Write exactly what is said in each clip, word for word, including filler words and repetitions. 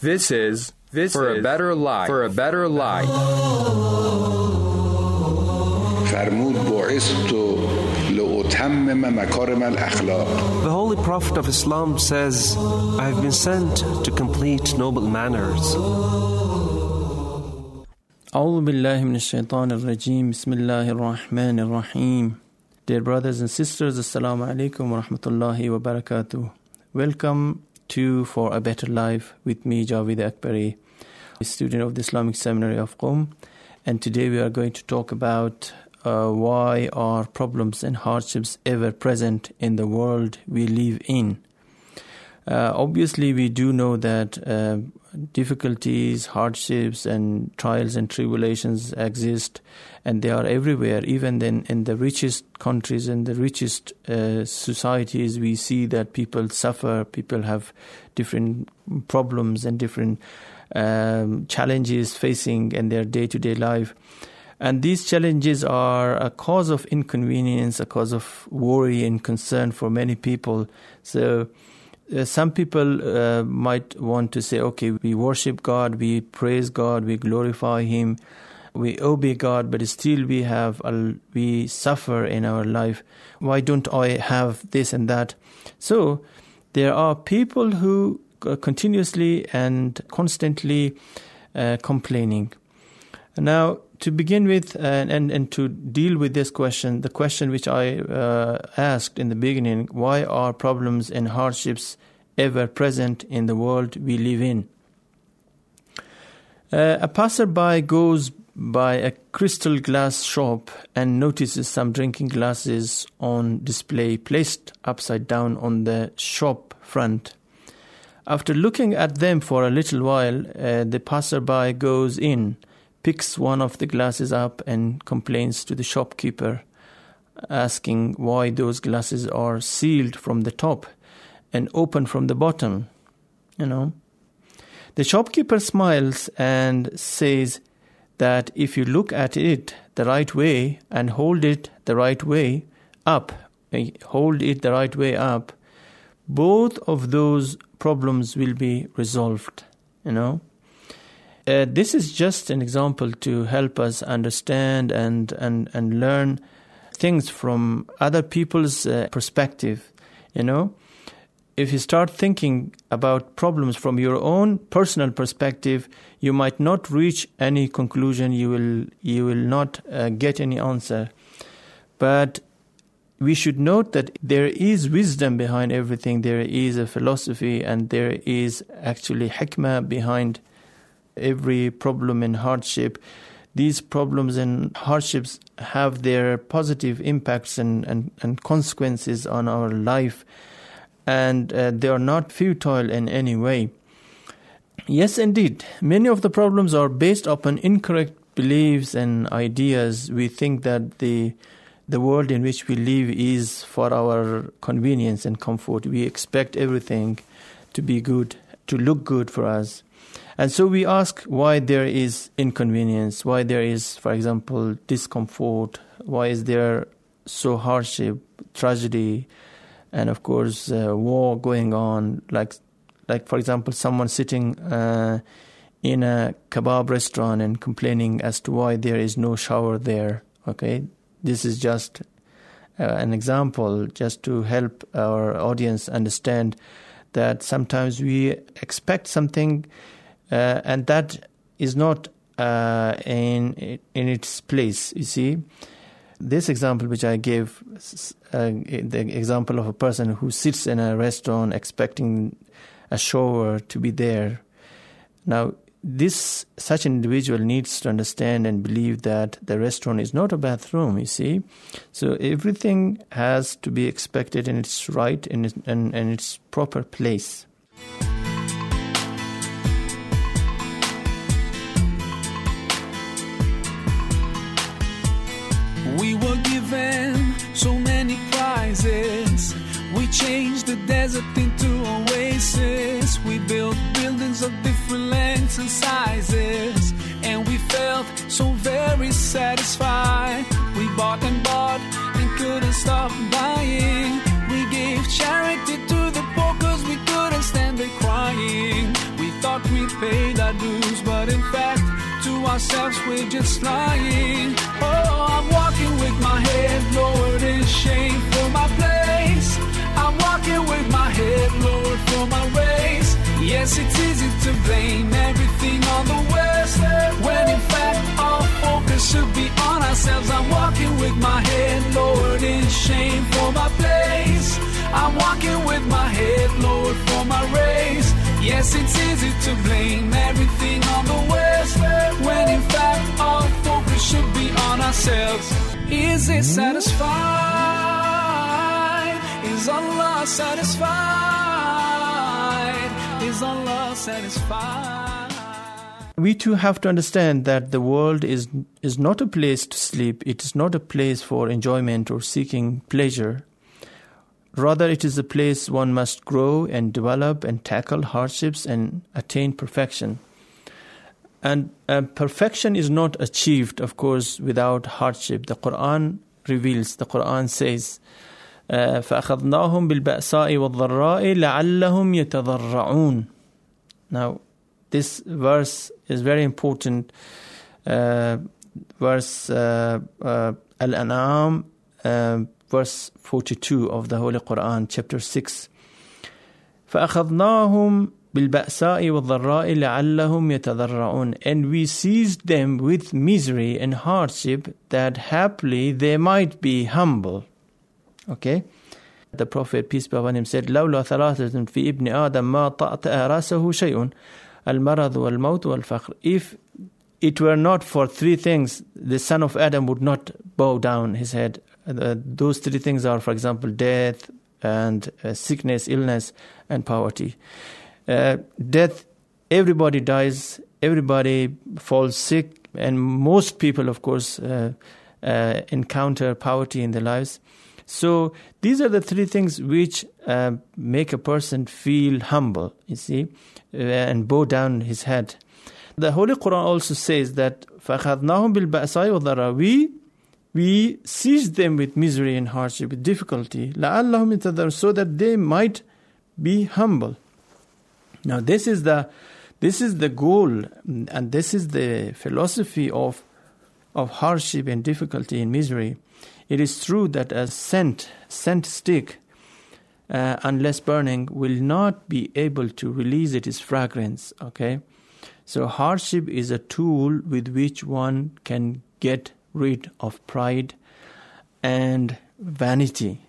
This is this for is a better life. For a better life. فرمود بعثت لأتمم مكارم الأخلاق. The Holy Prophet of Islam says, I have been sent to complete noble manners. أعوذ بالله من الشيطان الرجيم بسم الله الرحمن الرحيم. Dear brothers and sisters, Assalamu alaikum wa rahmatullahi wa barakatuh. Welcome to For a Better Life with me, Javed Akbari, a student of the Islamic Seminary of Qom. And today we are going to talk about uh, why are problems and hardships ever present in the world we live in. Uh, obviously, we do know that uh, difficulties, hardships, and trials and tribulations exist, and they are everywhere. Even then, in the richest countries and the richest uh, societies, we see that people suffer, people have different problems and different um, challenges facing in their day-to-day life. And these challenges are a cause of inconvenience, a cause of worry and concern for many people. So, Uh, some people uh, might want to say, okay, we worship God, we praise God, we glorify Him, we obey God, but still we have a, we suffer in our life. Why don't I have this and that? So there are people who uh, continuously and constantly uh, complaining. Now, to begin with, uh, and, and to deal with this question, the question which I uh, asked in the beginning, why are problems and hardships ever present in the world we live in? Uh, a passerby goes by a crystal glass shop and notices some drinking glasses on display placed upside down on the shop front. After looking at them for a little while, uh, the passerby goes in, picks one of the glasses up and complains to the shopkeeper, asking why those glasses are sealed from the top and open from the bottom, you know. The shopkeeper smiles and says that if you look at it the right way and hold it the right way up, hold it the right way up, both of those problems will be resolved, you know. Uh, this is just an example to help us understand and, and, and learn things from other people's uh, perspective, you know. If you start thinking about problems from your own personal perspective, you might not reach any conclusion, you will, you will not uh, get any answer. But we should note that there is wisdom behind everything, there is a philosophy, and there is actually hikmah behind every problem and hardship. These problems and hardships have their positive impacts and, and, and consequences on our life, and uh, they are not futile in any way. Yes, indeed, many of the problems are based upon incorrect beliefs and ideas. We think that the the world in which we live is for our convenience and comfort. We expect everything to be good, to look good for us. And so we ask why there is inconvenience, why there is, for example, discomfort, why is there so hardship, tragedy, and of course uh, war going on, like, like for example, someone sitting uh, in a kebab restaurant and complaining as to why there is no shower there, okay? This is just uh, an example, just to help our audience understand that sometimes we expect something Uh, and that is not uh, in in its place, you see. This example which I gave, uh, the example of a person who sits in a restaurant expecting a shower to be there. Now, this such an individual needs to understand and believe that the restaurant is not a bathroom, you see. So everything has to be expected in its right and in, in, in its proper place. We were given so many prizes. We changed the desert into oasis. We built buildings of different lengths and sizes, and we felt so very satisfied. We bought and bought and couldn't stop buying. We gave charity to the poor cause we couldn't stand the crying. We thought thought we paid our dues, but in fact, to ourselves we're just lying. Oh, I'm walking with my head lowered in shame for my place. I'm walking with my head lowered for my race. Yes, it's easy to blame everything on the West, when in fact our focus should be on ourselves. I'm walking with my head lowered in shame for my place. I'm walking with my head lowered for my race. Yes, it's easy to blame everything on the West, when in fact our focus should be on ourselves. Is it satisfied? Is Allah satisfied? Is Allah satisfied? We too have to understand that the world is is not a place to sleep. It is not a place for enjoyment or seeking pleasure. Rather, it is a place one must grow and develop and tackle hardships and attain perfection. And uh, perfection is not achieved, of course, without hardship. The Quran reveals, the Quran says, فَأَخَذْنَاهُمْ بِالْبَأْسَاءِ وَالضَّرَّاءِ لَعَلَّهُمْ يَتَضَرَّعُونَ. Now, this verse is very important. Uh, verse uh, uh, Al-An'am, uh, verse forty-two of the Holy Quran, chapter six. فَأَخَذْنَاهُمْ بِالْبَأْسَاءِ وَالضَّرَّاءِ لَعَلَّهُمْ يَتَضَرَّعُونَ. And we seized them with misery and hardship, that happily they might be humble. Okay? The Prophet, peace be upon him, said, لَوْلَا ثَلَاثَةٌ فِي إِبْنِ آدَمْ مَا طَأْتَأَ رَأْسَهُ شَيْءٌ الْمَرَضُ وَالْمَوْتُ وَالْفَقْرُ. If it were not for three things, the son of Adam would not bow down his head. Uh, those three things are, for example, death and uh, sickness, illness, and poverty. Uh, death, everybody dies, everybody falls sick, and most people, of course, uh, uh, encounter poverty in their lives. So these are the three things which uh, make a person feel humble, you see, uh, and bow down his head. The Holy Quran also says that فَأَخَذْنَاهُمْ بِالْبَأْسَاءِ وَالضَّرَّاءِ. We We seized them with misery and hardship, with difficulty, لَعَلَّهُمْ يَتَضَرَّعُونَ, so that they might be humble. Now, this is the this is the goal, and this is the philosophy of of hardship and difficulty and misery. It is true that a scent scent stick, uh, unless burning, will not be able to release its fragrance. Okay, so hardship is a tool with which one can get rid of pride and vanity,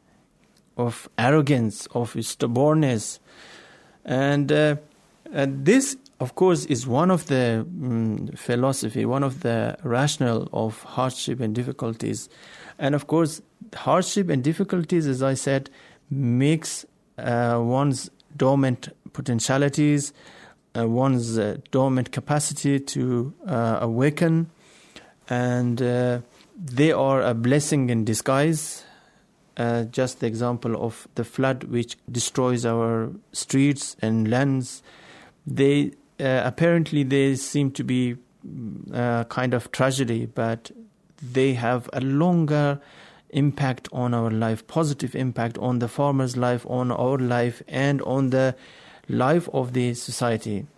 of arrogance, of stubbornness. And, uh, and this, of course, is one of the um, philosophy, one of the rationale of hardship and difficulties. And, of course, hardship and difficulties, as I said, makes uh, one's dormant potentialities, uh, one's uh, dormant capacity to uh, awaken. And uh, they are a blessing in disguise. Uh, just the example of the flood which destroys our streets and lands. They uh, apparently they seem to be a kind of tragedy, but they have a longer impact on our life, positive impact on the farmer's life, on our life, and on the life of the society.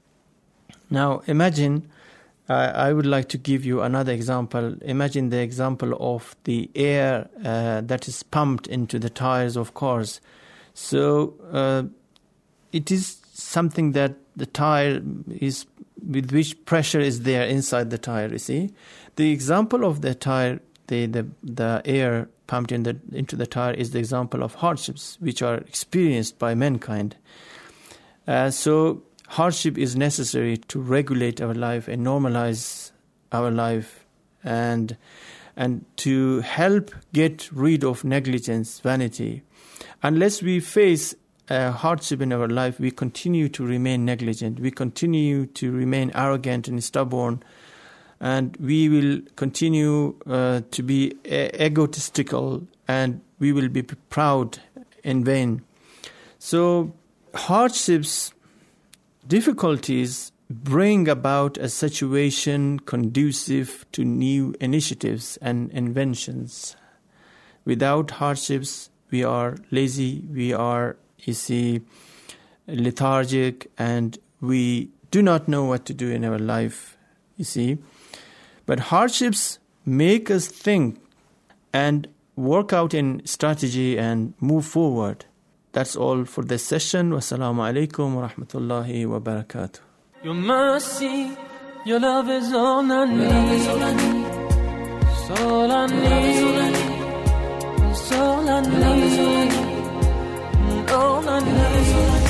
Now imagine, Uh, I would like to give you another example. Imagine the example of the air uh, that is pumped into the tires of cars. So uh, it is something that the tire is, with which pressure is there inside the tire, you see. The example of the tire, the, the, the air pumped in the, into the tire is the example of hardships which are experienced by mankind. Uh, so hardship is necessary to regulate our life and normalize our life, and and to help get rid of negligence, vanity. Unless we face a hardship in our life, we continue to remain negligent, we continue to remain arrogant and stubborn, and we will continue uh, to be egotistical, and we will be proud in vain. So hardships, difficulties bring about a situation conducive to new initiatives and inventions. Without hardships, we are lazy, we are, you see, lethargic, and we do not know what to do in our life, you see. But hardships make us think and work out in strategy and move forward. That's all for this session. Wassalamu alaikum wa rahmatullahi wa barakatuh. Your mercy, your love is all I need. It's all I need. It's all I need. All I need.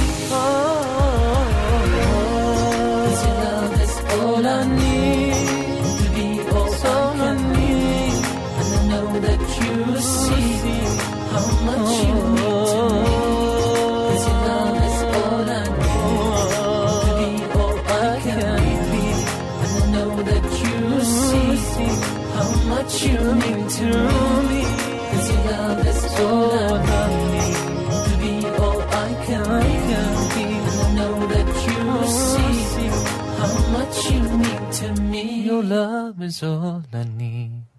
Your love is all I need. To be all I need. And I know that you see how much you mean to me. Cause your love is all I need. To be all I can be. And I know that you see how much you mean to me. Cause your love is all I need. To be all I can be. And I know that you see how much you mean to me. Your love is all I need.